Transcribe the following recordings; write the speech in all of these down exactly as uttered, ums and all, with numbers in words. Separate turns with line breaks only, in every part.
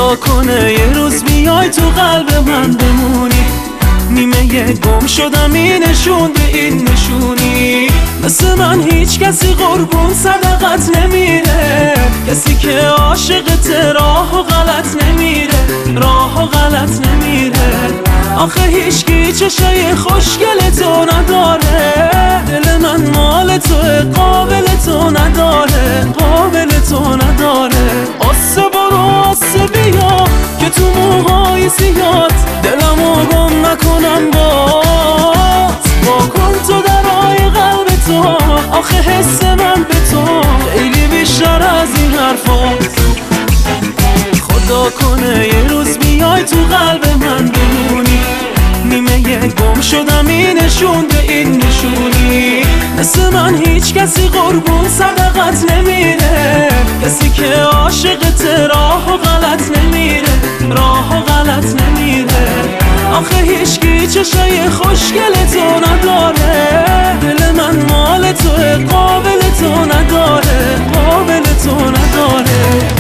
خدا کنه یه روز بیای تو قلب من بمونی، نیمه گم شدم این نشون به این نشونی. مثل من هیچ کسی قربون صدقت نمیره، کسی که عاشقت راه و غلط نمیره، راه و غلط نمیره. آخه هیچکی چشای خوشگل تو نداره، دل من مال توه قابل تو نداره، قابل تو نداره. آسه برو آسه بیا که تو موهای سیات دلمو گم نکنم بات. با کن تو درای قلب تو، آخه حس من به تو خیلی بیشتر از این حرفات. خدا کنه یه روز بیای تو قلب من بمونی، نیمه گم شدم این نشون به این نشونی. مثل من هیچ کسی قربون صدقت نمیره، کسی که عاشقت راه و غلط نمیره، راه و غلط نمیره. آخه هیچکی چشای خوشگل تو نداره، دل من مال توه قابل تو نداره، قابل تو نداره.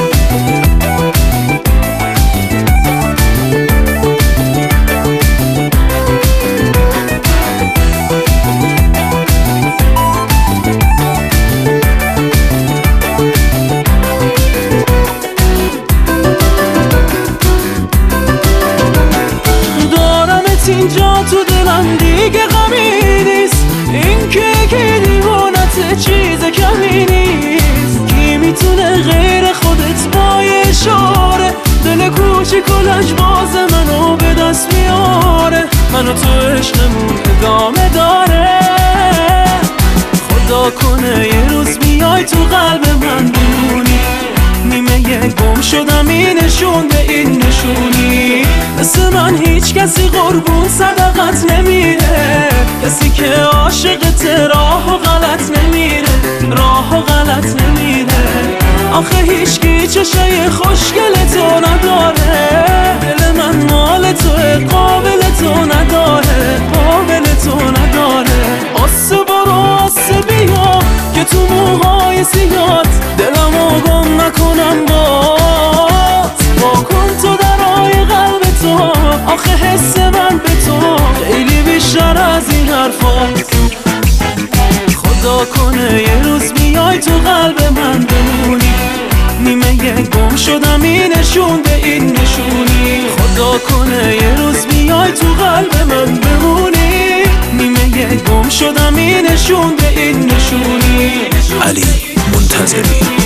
اینجا تو دلم دیگه غمی نیست، این که که دیوانت چیز کمی نیست. کی میتونه غیر خودت با یه اشاره دل کوچیک و لجباز منو به دست میاره، منو تو عشقمون ادامه داره. خدا کنه یه روز بیای تو قلب من بمونی، نیمه گم شدم این نشون به این نشونی. مثل من هیچ کسی قربون صدقت نمیره، کسی که عاشقت راه و غلط نمیره، راه و غلط نمیره. آخه هیچکی چشای خوشگل تو نداره، دل من مال توه قابل تو نداره، قابل تو نداره. آسه برو آسه بیا که تو موهای سیات دلمو گم نکنم بات. با کن تو درای قلب تو، آخه حس من به تو خیلی بیشتر از این حرفات. خدا کنه یه روز بیای تو قلب من بمونی، نیمه گم شدم این نشون به این نشونی. خدا کنه یه روز بیای تو قلب من بمونی، نیمه گم شدم این نشون به این نشونی.
علی منتظری.